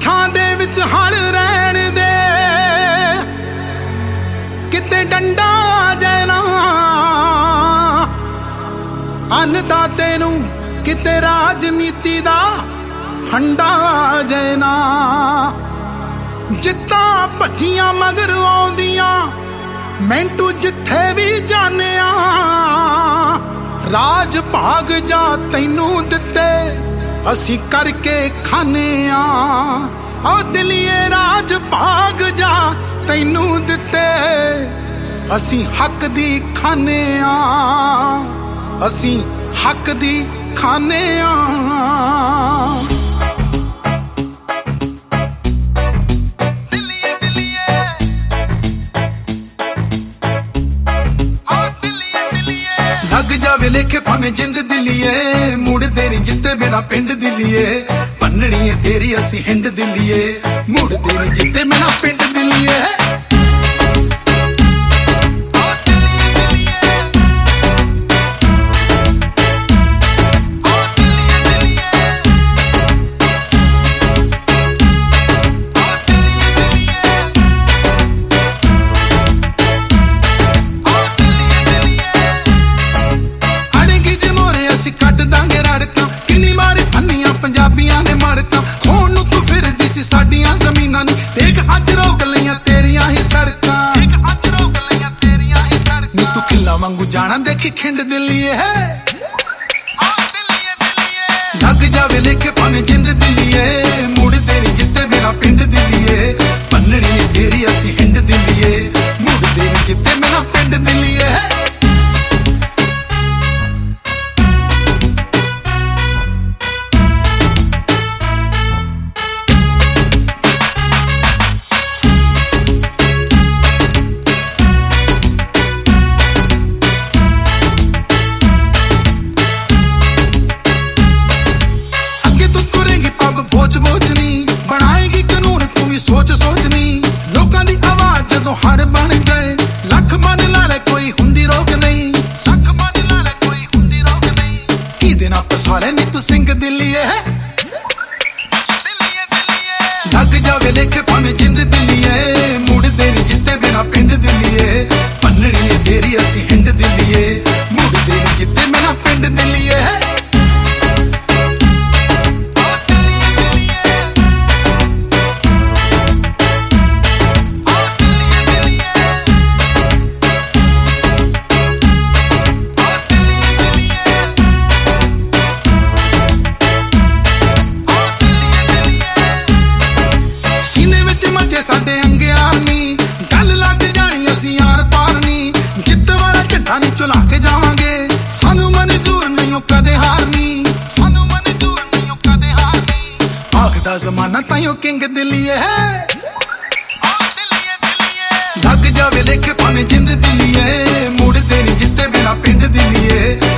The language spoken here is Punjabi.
ਹੱਥਾਂ ਦੇ ਵਿੱਚ ਹਲ ਰਹਿਣ ਦੇ, ਕਿਤੇ ਡੰਡਾ ਜੈਨਾ ਅੰਨਦਾਤੇ ਨੂੰ, ਕਿਤੇ ਰਾਜਨੀਤੀ ਦਾ ਫੰਡਾ ਜੈਨਾ। ਜਿੱਤਾਂ ਭੱਜੀਆਂ ਮਗਰ ਆਉਂਦੀਆਂ, ਮੈਂਟੂ ਜਿੱਥੇ ਵੀ ਜਾਣਿਆ, ਰਾਜ ਭਾਗ ਜਾ ਤੈਨੂੰ ਦਿੱਤੇ ਅਸੀਂ ਕਰਕੇ ਖਾਨੇ ਆ। ਓ ਦਿਲੀਏ ਰਾਜ ਭਾਗ ਜਾ ਤੈਨੂੰ ਦਿੱਤੇ ਅਸੀਂ ਹੱਕ ਦੀ ਖਾਨੇ ਆ, ਅਸੀਂ ਹੱਕ ਦੀ ਖਾਨੇ ਆ। ਜਾਵੇ ਲੇਖੇ ਭਾਵੇਂ ਜਿੰਦ ਦਿਲੀਏ, ਮੁੜਦੇ ਨਹੀਂ ਜਿੱਤੇ ਮੇਰਾ ਪਿੰਡ ਦਿਲੀਏ। ਬੰਨਣੀ ਏ ਤੇਰੀ ਅਸੀਂ ਹਿੰਡ ਦਿਲੀਏ, ਮੁੜਦੇ ਨਹੀਂ ਜਿੱਤੇ ਮੇਰਾ ਪਿੰਡ ਦਿਲੀਏ। ਕੱਢ ਦਾਂਗੇ ਰੜਕਾਂ, ਕਿੰਨੀ ਵਾਰੀ ਪੰਨੀਆਂ ਪੰਜਾਬੀਆਂ ਨੇ ਮੜਕਾਂ। ਖੋਣ ਨੂੰ ਤੂੰ ਫਿਰਦੀ ਸੀ ਸਾਡੀਆਂ ਜ਼ਮੀਨਾਂ ਨੂੰ, ਦੇਖ ਅੱਜ ਰੋਕ ਲਈਆਂ ਤੇਰੀਆਂ ਹੀ ਸੜਕਾਂ। ਨੀ ਤੂੰ ਖਿੱਲਾ ਵਾਂਗੂ ਜਾਣਾ ਦੇਖੀ ਖਿੰਡ ਦਿਲੀਏ ਹੈ। ਲੱਗ ਜਾਵੇ ਲੇਖੇ ਭਾਵੇਂ ਜਿੰਦ ਦਿਲੀਏ, ਮੁੜਦੇ ਨਹੀਂ ਜਿੱਤੇ ਮੇਰਾ ਪਿੰਡ ਦਿਲੀਏ। ਬੰਨਣੀ ਤੇਰੀ ਅਸੀਂ ਹਿੰਡ ਦਿਲੀਏ, ਮੁੜਦੇ ਨਹੀਂ ਜਿੱਤੇ ਮੇਰਾ ਪਿੰਡ ਦਿਲੀਏ ਹੈ। ਬੋਝ-ਬੋਝਨੀ ਬਣਾਏਗੀ ਕਾਨੂੰਨ ਤੂੰ ਵੀ ਸੋਚ ਸੋਚਨੀ। ਲੋਕਾਂ ਦੀ ਆਵਾਜ਼ ਜਦੋਂ ਹੜ ਬਣ ਗਏ, ਲੱਖ ਮਨ ਲਾ ਲੈ ਕੋਈ ਹੁੰਦੀ ਰੋਕ ਨਹੀਂ, ਲੱਖ ਮਨ ਲਾ ਲੈ ਕੋਈ ਹੁੰਦੀ ਰੋਕ ਨਹੀਂ। ਕਿਹਦੇ ਨਾਲ ਪਸਾਰੇ ਨੀ ਤੂੰ ਸਿੰਘ ਦਿਲੀਏ ਹੈ। ਲੱਗ ਜਾਵੇ ਲੇਖੇ ਭਾਵੇਂ ਜਿੰਦ ਦਿਲੀਏ, ਮੁੜਦੇ ਨਹੀਂ ਜਿੱਤੇ ਬਿਨਾ ਪਿੰਡ ਦਿਲੀਏ। ਬੰਨਣੀ ਏ ਤੇਰੀ ਅਸੀਂ ਹਿੰਡ ਦਿਲੀਏ, ਮੁੜਦੇ ਨਹੀਂ ਜਿੱਤੇ ਮੇਰਾ ਪਿੰਡ ਦਿਲੀਏ ਹੈ। ਸਾਡੇ ਅੰਗਿਆਰ ਨੀ ਗੱਲ ਲੱਗ ਜਾਣੀ ਅਸੀਂ ਆਰ ਪਾਰ ਨੀ। ਜਿੱਤ ਵਾਲਾ ਝੰਡਾ ਨੀ ਚੁਲਾ ਕੇ ਜਾਵਾਂਗੇ, ਸਾਨੂੰ ਮਨਜ਼ੂਰ ਨਹੀਂ ਓ ਕਦੇ ਹਾਰਨੀ, ਸਾਨੂੰ ਮਨਜ਼ੂਰ ਨਹੀਂ ਓ ਕਦੇ ਹਾਰਨੀ। ਆਖਦਾ ਜ਼ਮਾਨਾ ਤਾਈਓ ਕਿੰਗ ਦਿਲੀਏ ਹੈ। ਲੱਗ ਜਾਵੇ ਲੇਖੇ ਭਾਵੇਂ ਜਿੰਦ ਦਿਲੀਏ, ਮੁੜਦੇ ਨਹੀਂ ਜਿੱਤੇ ਬਿਨਾ ਪਿੰਡ ਦਿਲੀਏ।